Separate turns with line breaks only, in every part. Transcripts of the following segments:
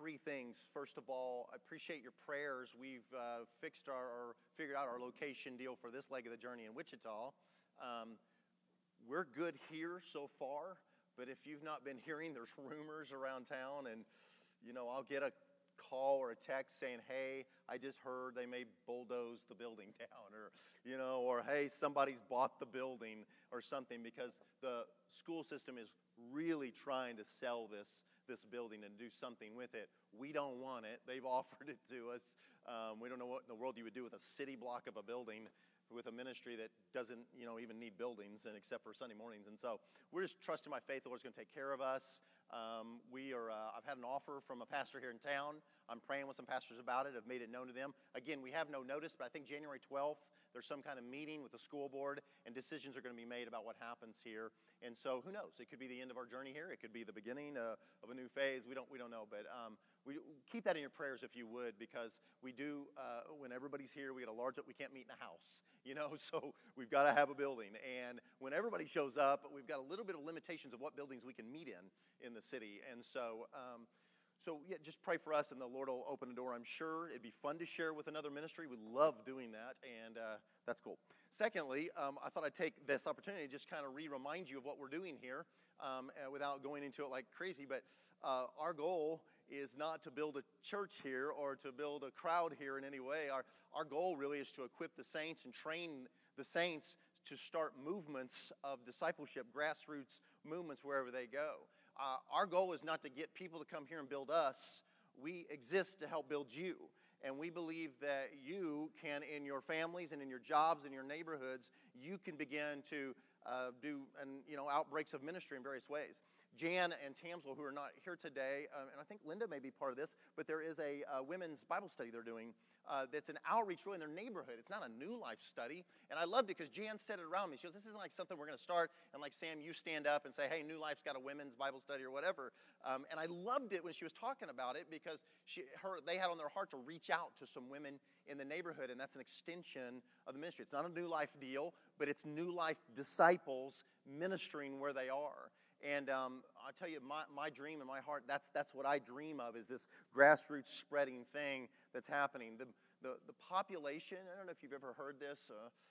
three things. First of all, I appreciate your prayers. We've figured out our location deal for this leg of the journey in Wichita. We're good here so far, but if you've not been hearing, there's rumors around town, and I'll get a call or a text saying, "Hey, I just heard they may bulldoze the building down," or "Hey, somebody's bought the building," or something, because the school system is really trying to sell this building and do something with it. We don't want it. They've offered it to us. We don't know what in the world you would do with a city block of a building with a ministry that doesn't, even need buildings, and except for Sunday mornings. And so we're just trusting by faith the Lord's going to take care of us. I've had an offer from a pastor here in town. I'm praying with some pastors about it. I've made it known to them. Again, we have no notice, but I think January 12th, there's some kind of meeting with the school board, and decisions are going to be made about what happens here. And so who knows? It could be the end of our journey here. It could be the beginning of a new phase. We don't know, but we keep that in your prayers if you would, because we do, when everybody's here, we can't meet in a house, so we've got to have a building. And when everybody shows up, we've got a little bit of limitations of what buildings we can meet in the city. And so, yeah, just pray for us, and the Lord will open the door, I'm sure. It'd be fun to share with another ministry. We love doing that, and that's cool. Secondly, I thought I'd take this opportunity to just kind of remind you of what we're doing here, without going into it like crazy. But our goal is not to build a church here or to build a crowd here in any way. Our goal really is to equip the saints and train the saints to start movements of discipleship, grassroots movements wherever they go. Our goal is not to get people to come here and build us. We exist to help build you. And we believe that you can, in your families and in your jobs and your neighborhoods, you can begin to do outbreaks of ministry in various ways. Jan and Tamsel, who are not here today, and I think Linda may be part of this, but there is a women's Bible study they're doing that's an outreach really in their neighborhood. It's not a New Life study. And I loved it because Jan said it around me. She goes, "This isn't like something we're going to start, and like Sam, you stand up and say, 'Hey, New Life's got a women's Bible study,' or whatever." And I loved it when she was talking about it, because they had on their heart to reach out to some women in the neighborhood, and that's an extension of the ministry. It's not a New Life deal, but it's New Life disciples ministering where they are. And I'll tell you, my dream in my heart, that's what I dream of, is this grassroots spreading thing that's happening. The population, I don't know if you've ever heard this,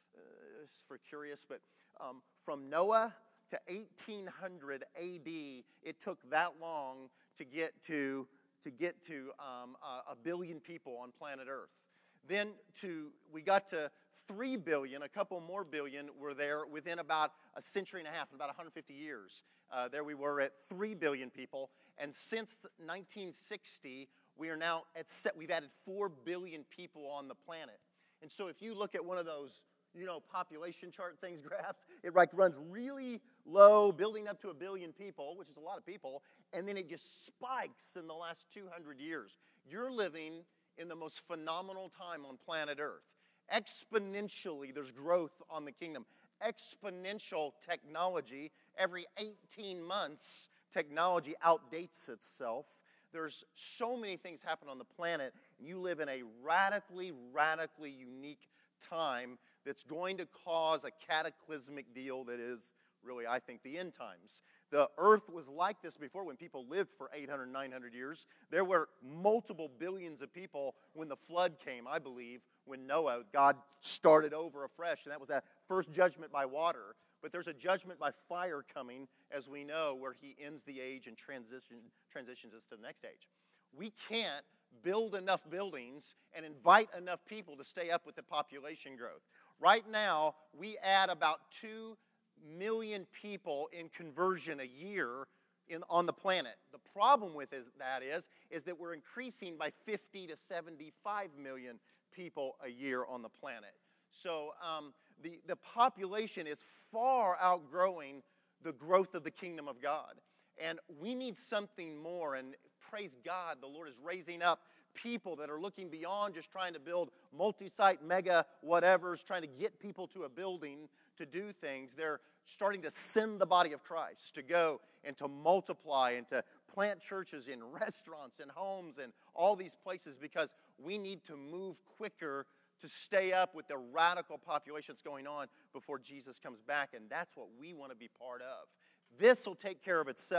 for curious, but from Noah to 1800 AD, it took that long to get to a billion people on planet Earth. Then we got to 3 billion, a couple more billion were there within about a century and a half, in about 150 years. There we were at 3 billion people. And since 1960, we've added 4 billion people on the planet. And so if you look at one of those, population chart things, graphs, it runs really low, building up to 1 billion people, which is a lot of people, and then it just spikes in the last 200 years. You're living in the most phenomenal time on planet Earth. Exponentially, there's growth on the kingdom. Exponential technology. Every 18 months, technology outdates itself. There's so many things happen on the planet. You live in a radically, radically unique time that's going to cause a cataclysmic deal that is really, I think, the end times. The earth was like this before when people lived for 800, 900 years. There were multiple billions of people when the flood came, I believe, when God started over afresh, and that was that first judgment by water. But there's a judgment by fire coming, as we know, where he ends the age and transitions us to the next age. We can't build enough buildings and invite enough people to stay up with the population growth. Right now, we add about 2 million people in conversion a year on the planet. The problem with that is that we're increasing by 50 to 75 million people a year on the planet. So the population is far outgrowing the growth of the kingdom of God. And we need something more, and praise God, the Lord is raising up people that are looking beyond just trying to build multi-site mega whatevers, trying to get people to a building to do things. They're starting to send the body of Christ to go and to multiply and to plant churches in restaurants and homes and all these places, because we need to move quicker to stay up with the radical population that's going on before Jesus comes back, and that's what we want to be part of. This will take care of itself.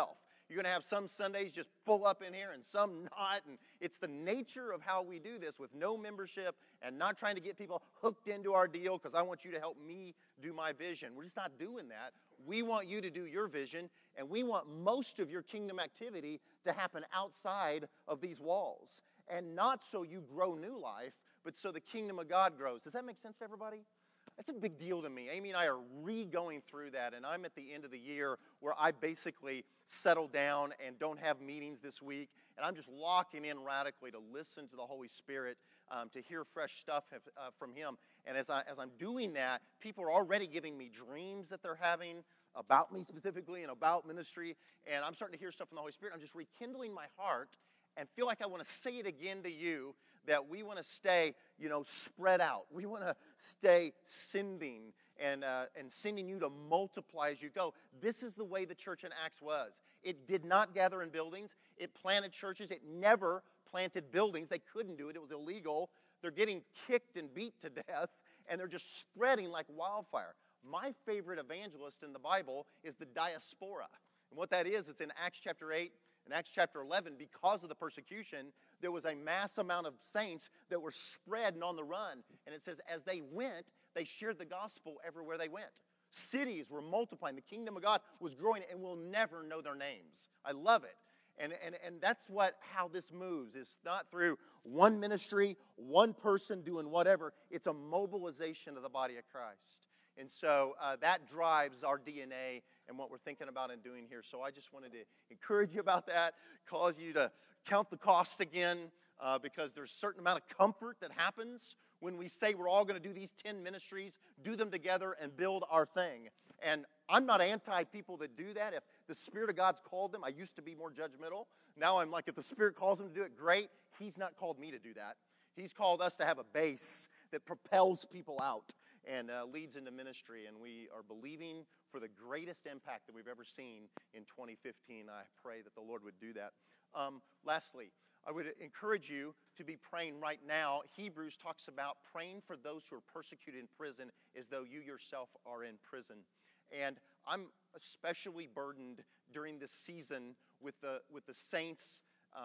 You're going to have some Sundays just full up in here and some not. And it's the nature of how we do this with no membership and not trying to get people hooked into our deal because I want you to help me do my vision. We're just not doing that. We want you to do your vision, and we want most of your kingdom activity to happen outside of these walls. And not so you grow new life, but so the kingdom of God grows. Does that make sense to everybody? That's a big deal to me. Amy and I are re-going through that, and I'm at the end of the year where I basically settle down and don't have meetings this week, and I'm just locking in radically to listen to the Holy Spirit, to hear fresh stuff from Him. And as I'm doing that, people are already giving me dreams that they're having about me specifically and about ministry, and I'm starting to hear stuff from the Holy Spirit. I'm just rekindling my heart and feel like I want to say it again to you, that we want to stay, spread out. We want to stay sending and sending you to multiply as you go. This is the way the church in Acts was. It did not gather in buildings. It planted churches. It never planted buildings. They couldn't do it. It was illegal. They're getting kicked and beat to death, and they're just spreading like wildfire. My favorite evangelist in the Bible is the diaspora. And what that is, it's in Acts chapter 8. In Acts chapter 11, because of the persecution, there was a mass amount of saints that were spread and on the run. And it says, as they went, they shared the gospel everywhere they went. Cities were multiplying. The kingdom of God was growing, and we'll never know their names. I love it. And that's how this moves. It's not through one ministry, one person doing whatever. It's a mobilization of the body of Christ. And so that drives our DNA and what we're thinking about and doing here. So I just wanted to encourage you about that, cause you to count the cost again, because there's a certain amount of comfort that happens when we say we're all going to do these 10 ministries, do them together, and build our thing. And I'm not anti-people that do that. If the Spirit of God's called them, I used to be more judgmental. Now I'm like, if the Spirit calls them to do it, great. He's not called me to do that. He's called us to have a base that propels people out and leads into ministry, and we are believing for the greatest impact that we've ever seen in 2015. I pray that the Lord would do that. Lastly, I would encourage you to be praying right now. Hebrews talks about praying for those who are persecuted in prison as though you yourself are in prison. And I'm especially burdened during this season with the saints,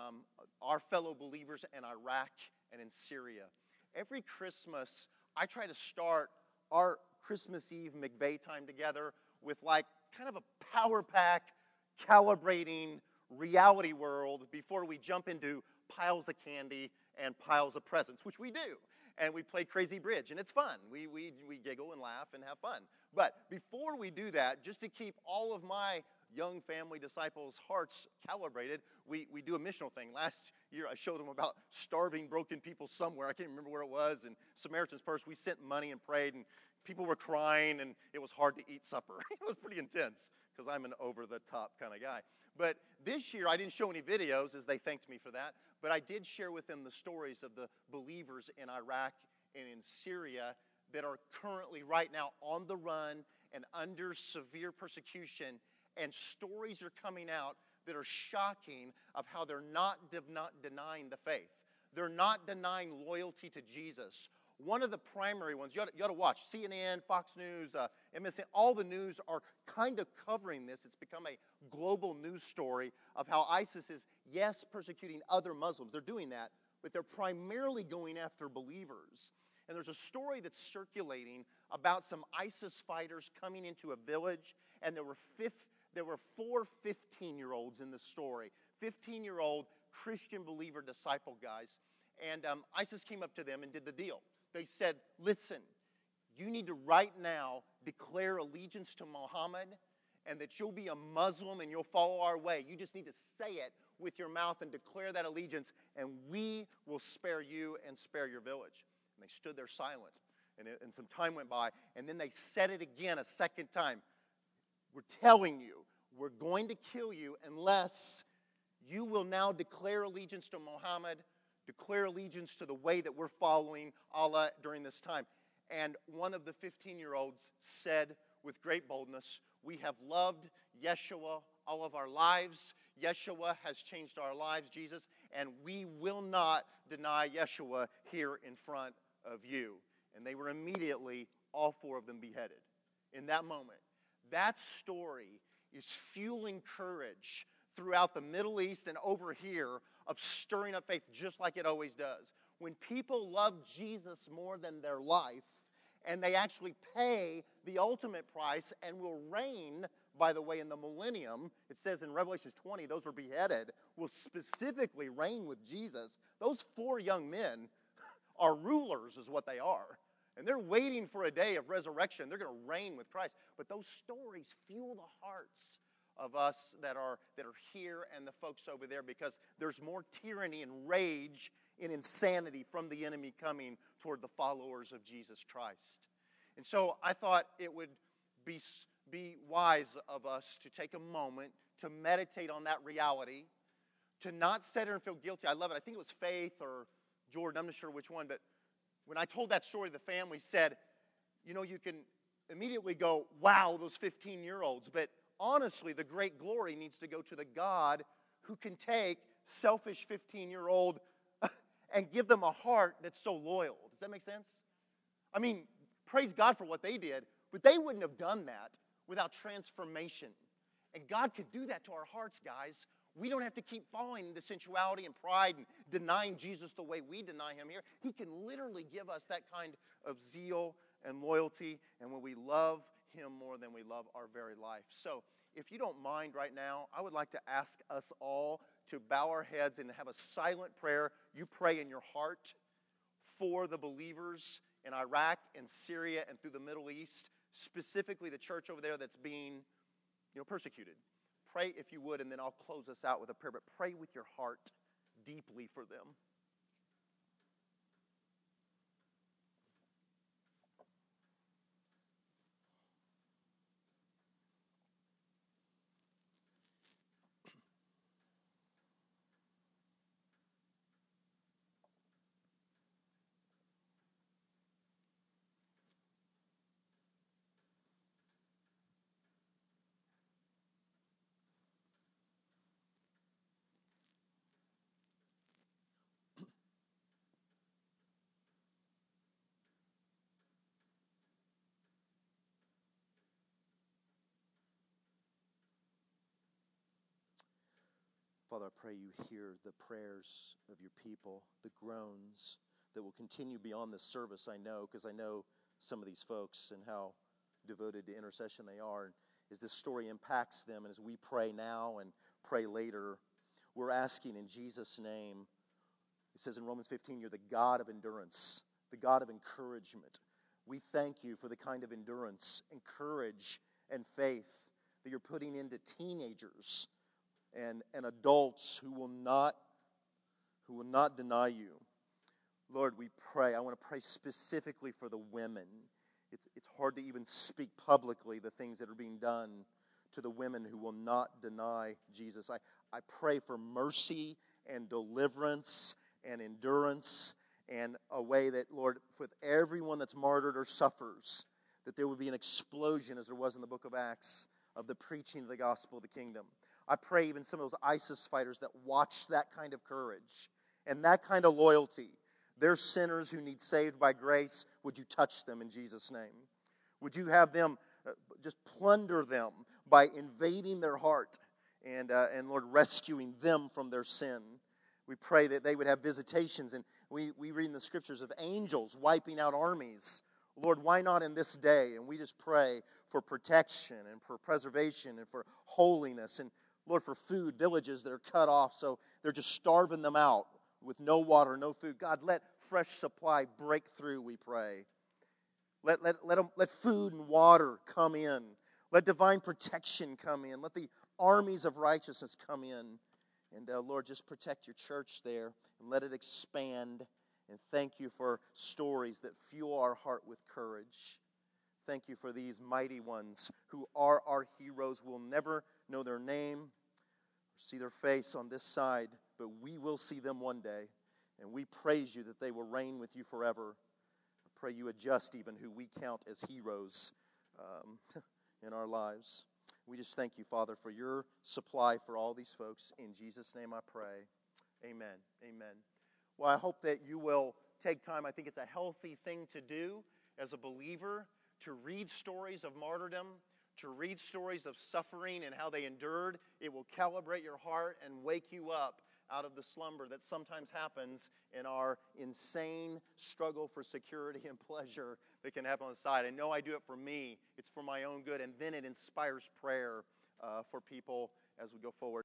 our fellow believers in Iraq and in Syria. Every Christmas, I try to start our Christmas Eve McVeigh time together with like kind of a power pack, calibrating reality world before we jump into piles of candy and piles of presents, which we do. And we play Crazy Bridge, and it's fun. We giggle and laugh and have fun. But before we do that, just to keep all of my young family disciples' hearts calibrated, we do a missional thing. Last year, I showed them about starving, broken people somewhere. I can't remember where it was. And Samaritan's Purse, we sent money and prayed, and people were crying, and it was hard to eat supper. It was pretty intense because I'm an over-the-top kind of guy. But this year, I didn't show any videos as they thanked me for that, but I did share with them the stories of the believers in Iraq and in Syria that are currently right now on the run and under severe persecution, and stories are coming out that are shocking of how they're not denying the faith. They're not denying loyalty to Jesus. One of the primary ones, you ought to watch, CNN, Fox News, MSN, all the news are kind of covering this. It's become a global news story of how ISIS is, yes, persecuting other Muslims. They're doing that, but they're primarily going after believers. And there's a story that's circulating about some ISIS fighters coming into a village, and there were 4 15-year-olds in the story, 15-year-old Christian believer disciple guys, and ISIS came up to them and did the deal. They said, listen, you need to right now declare allegiance to Muhammad and that you'll be a Muslim and you'll follow our way. You just need to say it with your mouth and declare that allegiance, and we will spare you and spare your village. And they stood there silent, and some time went by, and then they said it again a second time. We're telling you, we're going to kill you unless you will now declare allegiance to Muhammad, declare allegiance to the way that we're following Allah during this time. And one of the 15-year-olds said with great boldness, we have loved Yeshua all of our lives. Yeshua has changed our lives, Jesus, and we will not deny Yeshua here in front of you. And they were immediately, all 4 of them, beheaded in that moment. That story is fueling courage throughout the Middle East and over here of stirring up faith just like it always does. When people love Jesus more than their life, and they actually pay the ultimate price and will reign, by the way, in the millennium, it says in Revelation 20, those who are beheaded will specifically reign with Jesus. Those 4 young men are rulers is what they are. And they're waiting for a day of resurrection. They're going to reign with Christ. But those stories fuel the hearts of us that are here and the folks over there, because there's more tyranny and rage and insanity from the enemy coming toward the followers of Jesus Christ. And so I thought it would be wise of us to take a moment to meditate on that reality, to not sit there and feel guilty. I love it. I think it was Faith or Jordan, I'm not sure which one, but when I told that story, the family said, you know, you can immediately go, wow, those 15-year-olds. But honestly, the great glory needs to go to the God who can take selfish 15-year-old and give them a heart that's so loyal. Does that make sense? I mean, praise God for what they did, but they wouldn't have done that without transformation. And God could do that to our hearts, guys. We don't have to keep falling into sensuality and pride and denying Jesus the way we deny him here. He can literally give us that kind of zeal and loyalty, and when we love him more than we love our very life. So, if you don't mind right now, I would like to ask us all to bow our heads and have a silent prayer. You pray in your heart for the believers in Iraq and Syria and through the Middle East, specifically the church over there that's being, persecuted. Pray if you would, and then I'll close us out with a prayer. But pray with your heart deeply for them. Father, I pray you hear the prayers of your people, the groans that will continue beyond this service, I know, because I know some of these folks and how devoted to intercession they are. And as this story impacts them, and as we pray now and pray later, we're asking in Jesus' name. It says in Romans 15, you're the God of endurance, the God of encouragement. We thank you for the kind of endurance and courage and faith that you're putting into teenagers and adults who will not deny you. Lord, we pray. I want to pray specifically for the women. It's hard to even speak publicly the things that are being done to the women who will not deny Jesus. I pray for mercy and deliverance and endurance, and a way that, Lord, with everyone that's martyred or suffers, that there would be an explosion, as there was in the book of Acts, of the preaching of the gospel of the kingdom. I pray even some of those ISIS fighters that watch that kind of courage and that kind of loyalty. They're sinners who need saved by grace. Would you touch them in Jesus' name? Would you have them just plunder them by invading their heart and Lord, rescuing them from their sin? We pray that they would have visitations, and we read in the scriptures of angels wiping out armies. Lord, why not in this day? And we just pray for protection and for preservation and for holiness, and Lord, for food, villages that are cut off, so they're just starving them out with no water, no food. God, let fresh supply break through, we pray. Let food and water come in. Let divine protection come in. Let the armies of righteousness come in. And Lord, just protect your church there and let it expand. And thank you for stories that fuel our heart with courage. Thank you for these mighty ones who are our heroes. We'll never know their name or see their face on this side, but we will see them one day. And we praise you that they will reign with you forever. I pray you adjust even who we count as heroes in our lives. We just thank you, Father, for your supply for all these folks. In Jesus' name I pray. Amen. Amen. Well, I hope that you will take time. I think it's a healthy thing to do as a believer, to read stories of martyrdom, to read stories of suffering and how they endured. It will calibrate your heart and wake you up out of the slumber that sometimes happens in our insane struggle for security and pleasure that can happen on the side. I know I do it for me. It's for my own good. And then it inspires prayer for people as we go forward.